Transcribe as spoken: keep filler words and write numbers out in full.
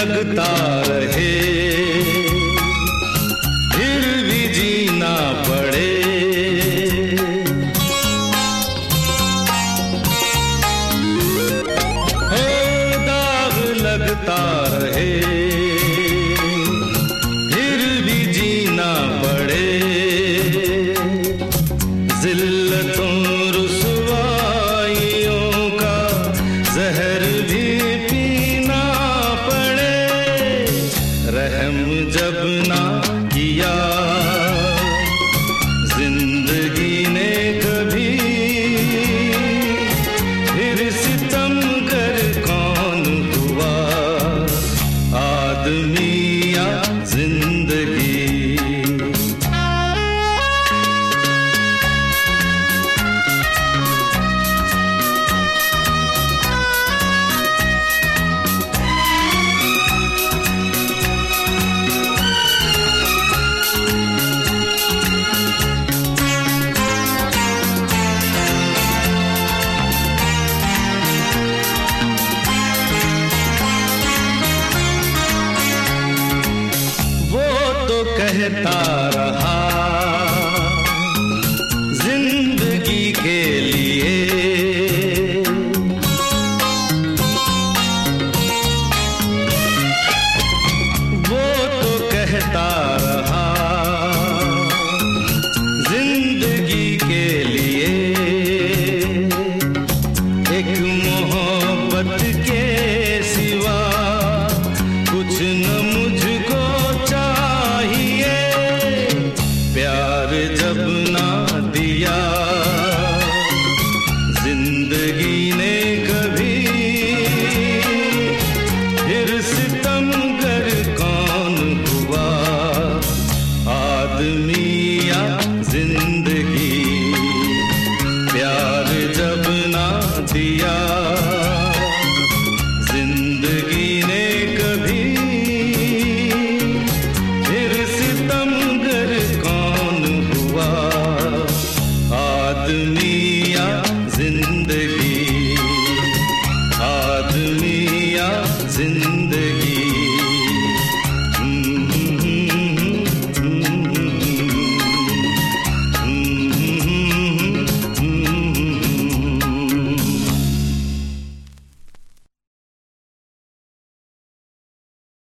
लगता रहे फिर भी जीना पड़े। हो दाग लगता रहे फिर भी जीना पड़े। जिल्लतों रुसवाइयों का जहर भी पीना पड़े। रहम जब ना किया जिंदगी ने कभी, फिर सितम कर कौन हुआ आदमी या जिंदगी। कहता रहा जिंदगी के लिए, वो तो कहता रहा जिंदगी के लिए। एक मोहब्बत के सिवा कुछ न मुझको चाहिए। प्यार जब ना दिया जिंदगी ने कभी, फिर सितम कर कौन हुआ आदमी या जिंदगी। प्यार जब ना दिया